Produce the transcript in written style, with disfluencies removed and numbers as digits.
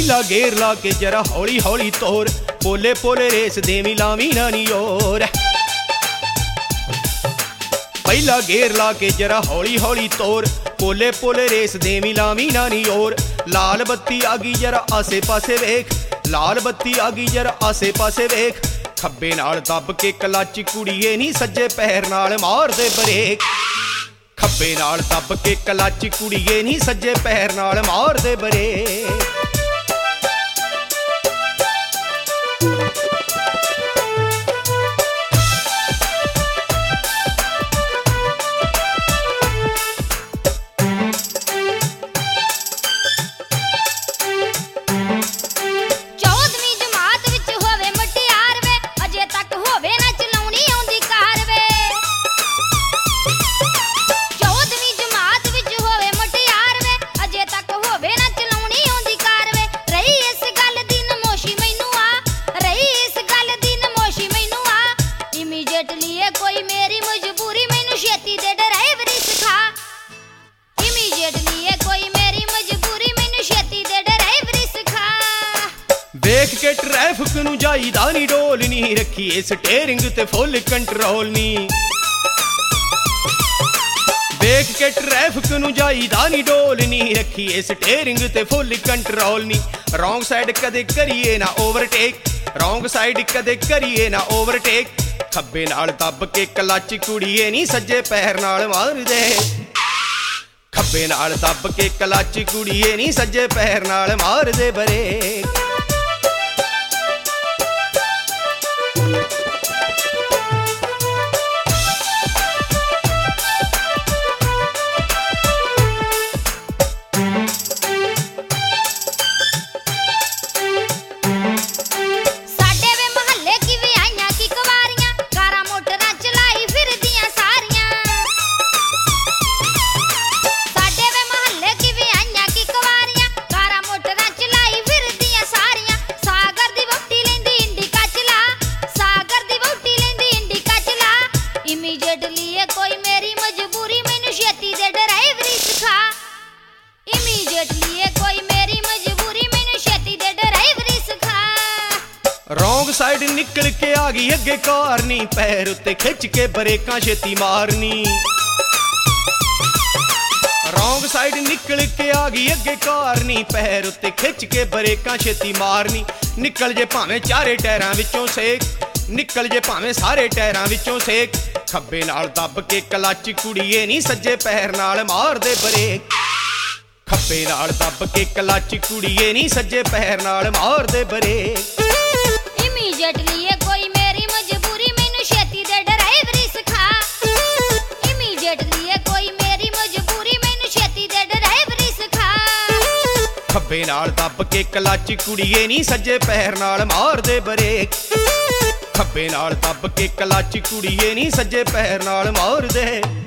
ਪਹਿਲਾ ਗੇਰ ਲਾ ਕੇ ਜਰਾ ਹੌਲੀ ਹੌਲੀ ਤੋਰ, ਪੋਲੇ ਪੋਲੇ ਰੇਸ ਦੇਵੀਂ ਲਾਵੀਂ ਨਾ ਨੀ ਓਰ। ਪਹਿਲਾ ਗੇਰ ਲਾ ਕੇ ਜਰਾ ਹੌਲੀ ਹੌਲੀ ਤੋਰ, ਪੋਲੇ ਪੋਲੇ ਰੇਸ ਦੇਵੀਂ ਲਾਵੀਂ ਨਾ ਨੀ ਓਰ। ਲਾਲ ਬੱਤੀ ਆ ਗਈ ਜਰਾ ਆਸੇ ਪਾਸੇ ਵੇਖ, ਲਾਲ ਬੱਤੀ ਆ ਗਈ ਜਰਾ ਆਸੇ ਪਾਸੇ ਵੇਖ। ਖੱਬੇ ਨਾਲ ਦੱਬ ਕੇ ਕਲੱਚ ਕੁੜੀਏ ਨੀ ਸੱਜੇ ਪੈਰ ਨਾਲ ਮਾਰ ਦੇ ਬਰੇਕ। ਖੱਬੇ ਨਾਲ ਦੱਬ ਕੇ ਕਲੱਚ ਕੁੜੀਏ ਨੀ ਸੱਜੇ ਪੈਰ ਨਾਲ ਮਾਰ ਦੇ ਬਰੇਕ। ਵੇਖ ਕੇ ਟ੍ਰੈਫਿਕ ਨੂੰ ਜਾਈਦਾ ਨੀ ਡੋਲ ਨੀ, ਰੱਖੀਏ ਸਟੇਰਿੰਗ ਤੇ ਫੁੱਲ ਕੰਟਰੋਲ ਨੀ। ਵੇਖ ਕੇ ਟ੍ਰੈਫਿਕ ਨੂੰ ਜਾਈਦਾ ਨੀ ਡੋਲ ਨੀ, ਰੱਖੀਏ ਸਟੇਰਿੰਗ ਤੇ ਫੁੱਲ ਕੰਟਰੋਲ ਨੀ। ਰੌਂਗ ਸਾਈਡ ਕਦੇ ਕਰੀਏ ਨਾ ਓਵਰਟੇਕ, ਰੌਂਗ ਸਾਈਡ ਕਦੇ ਕਰੀਏ ਨਾ ਓਵਰਟੇਕ। ਖੱਬੇ ਨਾਲ ਦੱਬ ਕੇ ਕਲੱਚ ਕੁੜੀਏ ਨੀ ਸੱਜੇ ਪੈਰ ਨਾਲ ਮਾਰ ਦੇ। ਖੱਬੇ ਨਾਲ ਦੱਬ ਕੇ ਕਲੱਚ ਕੁੜੀਏ ਨੀ ਸੱਜੇ ਪੈਰ ਨਾਲ ਮਾਰ ਦੇ ਬਰੇਕ। ਰੌਂਗ ਸਾਈਡ ਨਿਕਲ ਕੇ ਆ ਗਈ ਅੱਗੇ ਕਾਰ ਨੀ, ਪੈਰ ਉੱਤੇ ਖਿੱਚ ਕੇ ਬਰੇਕਾਂ ਛੇਤੀ ਮਾਰਨੀ। ਰੌਂਗ ਸਾਈਡ ਨਿਕਲ ਕੇ ਆ ਗਈ ਅੱਗੇ ਕਾਰ ਨੀ, ਪੈਰ ਉੱਤੇ ਖਿੱਚ ਕੇ ਬਰੇਕਾਂ ਛੇਤੀ ਮਾਰਨੀ। ਨਿਕਲ ਜੇ ਭਾਵੇਂ ਚਾਰੇ ਟਾਇਰਾਂ ਵਿੱਚੋਂ ਸੇਕ, ਨਿਕਲ ਜੇ ਭਾਵੇਂ ਸਾਰੇ ਟਾਇਰਾਂ ਵਿੱਚੋਂ ਸੇਕ। ਖੱਬੇ ਨਾਲ ਦੱਬ ਕੇ ਕਲੱਚ ਕੁੜੀਏ ਨੀ ਸੱਜੇ ਪੈਰ ਨਾਲ ਮਾਰ ਦੇ ਬਰੇਕ। ਖੱਬੇ ਨਾਲ ਦੱਬ ਕੇ ਕਲੱਚ ਕੁੜੀਏ ਨੀ ਸੱਜੇ ਪੈਰ ਨਾਲ ਮਾਰ ਦੇ ਬਰੇਕ। ਇਮੀਡੀਏਟਲੀ ਇਹ ਕੋਈ ਮੇਰੀ ਮਜਬੂਰੀ, ਮੈਨੂੰ ਛੇਤੀ ਦੇ ਡਰਾਈਵਰੀ ਸਿਖਾ। ਇਮੀਡੀਏਟਲੀ ਇਹ ਕੋਈ ਮੇਰੀ ਮਜਬੂਰੀ, ਮੈਨੂੰ ਛੇਤੀ ਦੇ ਡਰਾਈਵਰੀ ਸਿਖਾ। ਖੱਬੇ ਨਾਲ ਦੱਬ ਕੇ ਕਲੱਚ ਕੁੜੀਏ ਨੀ ਸੱਜੇ ਪੈਰ ਨਾਲ ਮਾਰ ਦੇ ਬਰੇਕ। ਖੱਬੇ ਨਾਲ ਦੱਬ ਕੇ ਕਲੱਚ ਕੁੜੀਏ ਨੀ ਸੱਜੇ ਪੈਰ ਨਾਲ ਮਾਰ ਦੇ।